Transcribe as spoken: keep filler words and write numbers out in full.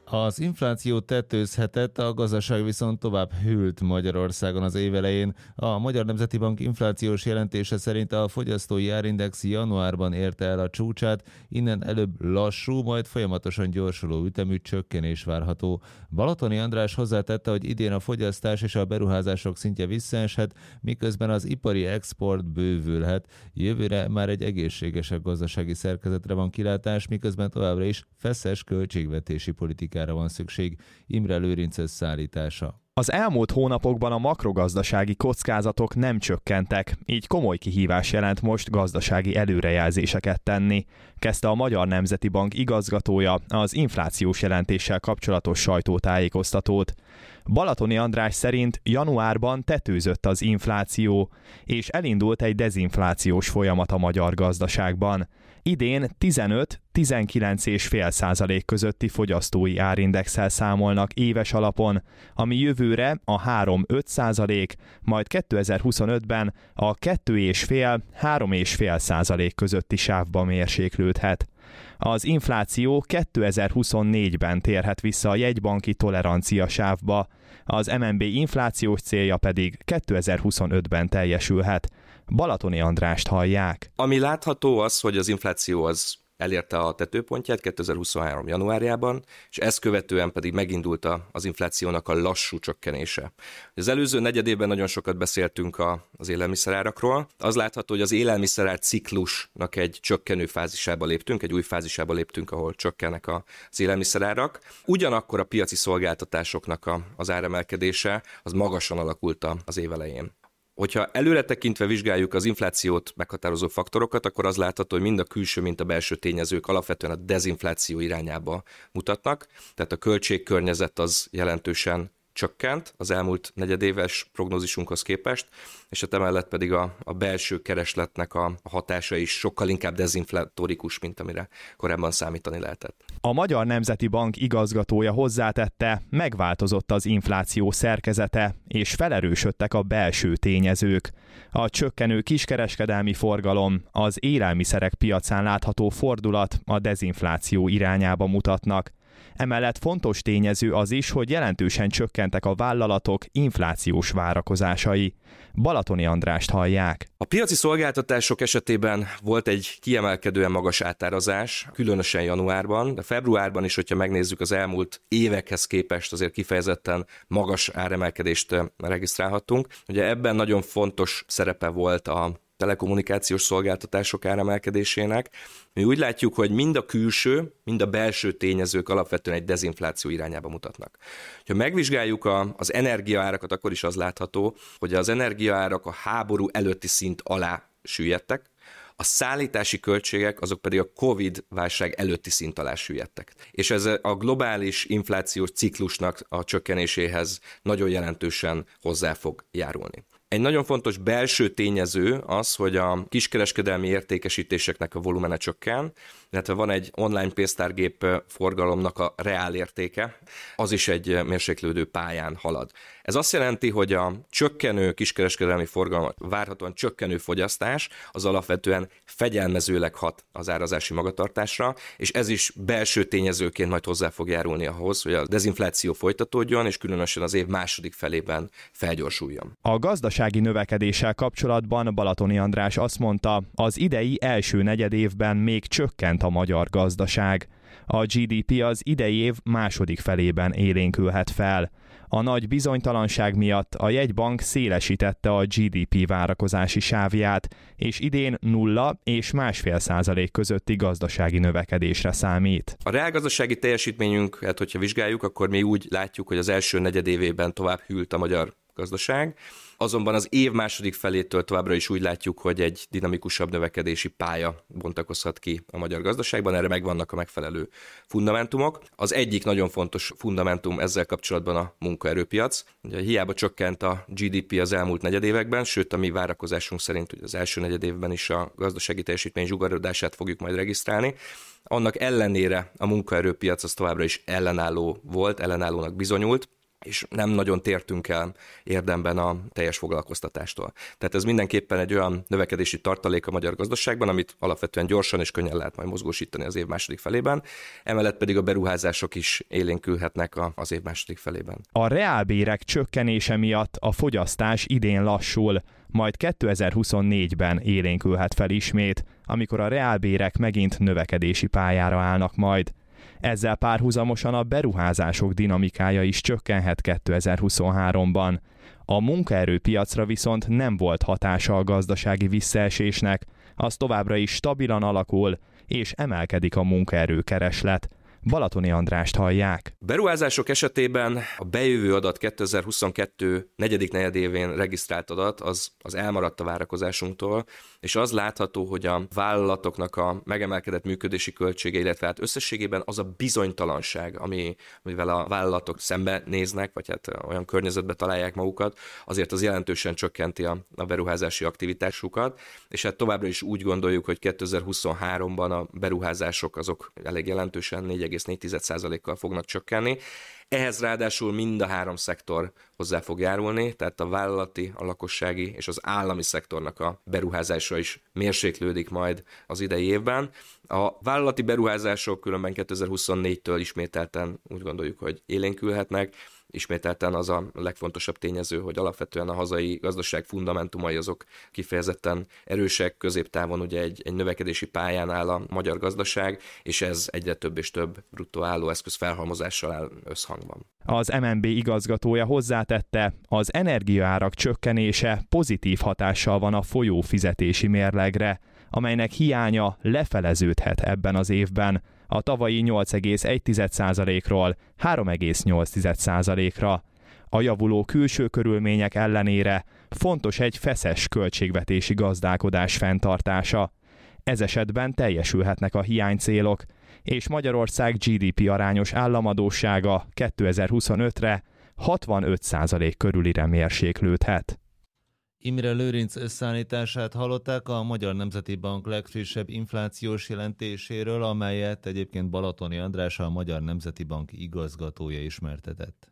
Az infláció tetőzhetett, a gazdaság viszont tovább hűlt Magyarországon az év elején. A Magyar Nemzeti Bank inflációs jelentése szerint a fogyasztói árindex januárban érte el a csúcsát, innen előbb lassú, majd folyamatosan gyorsuló ütemű csökkenés várható. Balatoni András hozzátette, hogy idén a fogyasztás és a beruházások szintje visszaeshet, miközben az ipari export bővülhet. Jövőre már egy egészségesebb gazdasági szerkezetre van kilátás, miközben továbbra is feszes költségvetési politikát van szükség. Imre Lőrinc összeállítása. Az elmúlt hónapokban a makrogazdasági kockázatok nem csökkentek, így komoly kihívás jelent most gazdasági előrejelzéseket tenni, kezdte a Magyar Nemzeti Bank igazgatója az inflációs jelentéssel kapcsolatos sajtótájékoztatót. Balatoni András szerint januárban tetőzött az infláció, és elindult egy dezinflációs folyamat a magyar gazdaságban. Idén tizenöt-tizenkilenc egész öt százalék közötti fogyasztói árindexsel számolnak éves alapon, ami jövőre a három-öt százalék, majd kétezer-huszonötben a kettő egész öt-három egész öt százalék közötti sávba mérséklődhet. Az infláció kétezer-huszonnégyben térhet vissza a jegybanki tolerancia sávba, az em en bé inflációs célja pedig kétezer-huszonötben teljesülhet. Balatoni Andrást hallják. Ami látható az, hogy az infláció az elérte a tetőpontját kétezer-huszonhárom januárjában, és ezt követően pedig megindult az inflációnak a lassú csökkenése. Az előző negyedében nagyon sokat beszéltünk az élelmiszerárakról. Az látható, hogy az élelmiszerár ciklusnak egy csökkenő fázisába léptünk, egy új fázisába léptünk, ahol csökkennek az élelmiszerárak. Ugyanakkor a piaci szolgáltatásoknak az áremelkedése az magasan alakult az év elején. Hogyha előre tekintve vizsgáljuk az inflációt meghatározó faktorokat, akkor az látható, hogy mind a külső, mind a belső tényezők alapvetően a dezinfláció irányába mutatnak, tehát a költségkörnyezet az jelentősen csökkent az elmúlt negyedéves prognózisunkhoz képest, és hát emellett pedig a, a belső keresletnek a hatása is sokkal inkább dezinflatórikus, mint amire korábban számítani lehetett. A Magyar Nemzeti Bank igazgatója hozzátette, megváltozott az infláció szerkezete, és felerősödtek a belső tényezők. A csökkenő kiskereskedelmi forgalom, az élelmiszerek piacán látható fordulat a dezinfláció irányába mutatnak. Emellett fontos tényező az is, hogy jelentősen csökkentek a vállalatok inflációs várakozásai. Balatoni Andrást hallják. A piaci szolgáltatások esetében volt egy kiemelkedően magas átárazás, különösen januárban, de februárban is, hogyha megnézzük az elmúlt évekhez képest, azért kifejezetten magas áremelkedést regisztrálhattunk. Ugye ebben nagyon fontos szerepe volt a telekommunikációs szolgáltatások áremelkedésének. Mi úgy látjuk, hogy mind a külső, mind a belső tényezők alapvetően egy dezinfláció irányába mutatnak. Ha megvizsgáljuk a, az energiaárakat, akkor is az látható, hogy az energiaárak a háború előtti szint alá süllyedtek, a szállítási költségek azok pedig a Covid-válság előtti szint alá süllyedtek. És ez a globális inflációs ciklusnak a csökkenéséhez nagyon jelentősen hozzá fog járulni. Egy nagyon fontos belső tényező az, hogy a kiskereskedelmi értékesítéseknek a volumene csökken, illetve van egy online pénztárgép forgalomnak a reál értéke, az is egy mérséklődő pályán halad. Ez azt jelenti, hogy a csökkenő kiskereskedelmi forgalom, várhatóan csökkenő fogyasztás az alapvetően fegyelmezőleg hat az árazási magatartásra, és ez is belső tényezőként majd hozzá fog járulni ahhoz, hogy a dezinfláció folytatódjon, és különösen az év második felében felgyorsuljon. A gazdasági növekedéssel kapcsolatban Balatoni András azt mondta, az idei első negyedévben még csökkent a magyar gazdaság. A gé dé pé az idei év második felében élénkülhet fel. A nagy bizonytalanság miatt a jegybank szélesítette a gé dé pé várakozási sávját, és idén nulla és másfél százalék közötti gazdasági növekedésre számít. A reálgazdasági teljesítményünket, hogyha vizsgáljuk, akkor mi úgy látjuk, hogy az első negyedévében tovább hűlt a magyar gazdaság. Azonban az év második felétől továbbra is úgy látjuk, hogy egy dinamikusabb növekedési pálya bontakozhat ki a magyar gazdaságban, erre megvannak a megfelelő fundamentumok. Az egyik nagyon fontos fundamentum ezzel kapcsolatban a munkaerőpiac. Ugye hiába csökkent a gé dé pé az elmúlt negyedévekben, sőt a mi várakozásunk szerint hogy az első negyedévben is a gazdasági teljesítmény zsugarodását fogjuk majd regisztrálni. Annak ellenére a munkaerőpiac az továbbra is ellenálló volt, ellenállónak bizonyult. és nem nagyon tértünk el érdemben a teljes foglalkoztatástól. Tehát ez mindenképpen egy olyan növekedési tartalék a magyar gazdaságban, amit alapvetően gyorsan és könnyen lehet majd mozgósítani az év második felében, emellett pedig a beruházások is élénkülhetnek az év második felében. A reálbérek csökkenése miatt a fogyasztás idén lassul, majd kétezer-huszonnégyben élénkülhet fel ismét, amikor a reálbérek megint növekedési pályára állnak majd. Ezzel párhuzamosan a beruházások dinamikája is csökkenhet kétezer-huszonháromban. A munkaerőpiacra viszont nem volt hatása a gazdasági visszaesésnek, az továbbra is stabilan alakul, és emelkedik a munkaerőkereslet. Balatoni Andrást hallják. Beruházások esetében a bejövő adat kétezer-huszonkettő negyedik negyedévén regisztrált adat az, az elmaradt a várakozásunktól, és az látható, hogy a vállalatoknak a megemelkedett működési költsége, illetve hát összességében az a bizonytalanság, ami, amivel a vállalatok szembe néznek, vagy hát olyan környezetbe találják magukat, azért az jelentősen csökkenti a, a beruházási aktivitásukat, és hát továbbra is úgy gondoljuk, hogy kétezer-huszonháromban a beruházások azok elég jelentősen négy egész négy százalékkal fognak csökkenni. Ehhez ráadásul mind a három szektor hozzá fog járulni, tehát a vállalati, a lakossági és az állami szektornak a beruházása is mérséklődik majd az idei évben. A vállalati beruházások különben kétezer-huszonnégytől ismételten úgy gondoljuk, hogy élénkülhetnek. Ismételten az a legfontosabb tényező, hogy alapvetően a hazai gazdaság fundamentumai azok kifejezetten erősek, középtávon ugye egy, egy növekedési pályán áll a magyar gazdaság, és ez egyre több és több bruttó állóeszköz felhalmozással áll összhangban. Az em en bé igazgatója hozzátette, az energiaárak csökkenése pozitív hatással van a folyófizetési mérlegre, amelynek hiánya lefeleződhet ebben az évben, a tavalyi nyolc egész egy százalékról három egész nyolc százalékra. A javuló külső körülmények ellenére fontos egy feszes költségvetési gazdálkodás fenntartása. Ez esetben teljesülhetnek a hiánycélok, és Magyarország gé dé pé arányos államadóssága kétezer-huszonötre hatvanöt százalék körülire mérséklődhet. Imre Lőrinc összeállítását hallották a Magyar Nemzeti Bank legfrissebb inflációs jelentéséről, amelyet egyébként Balatoni András, a Magyar Nemzeti Bank igazgatója ismertetett.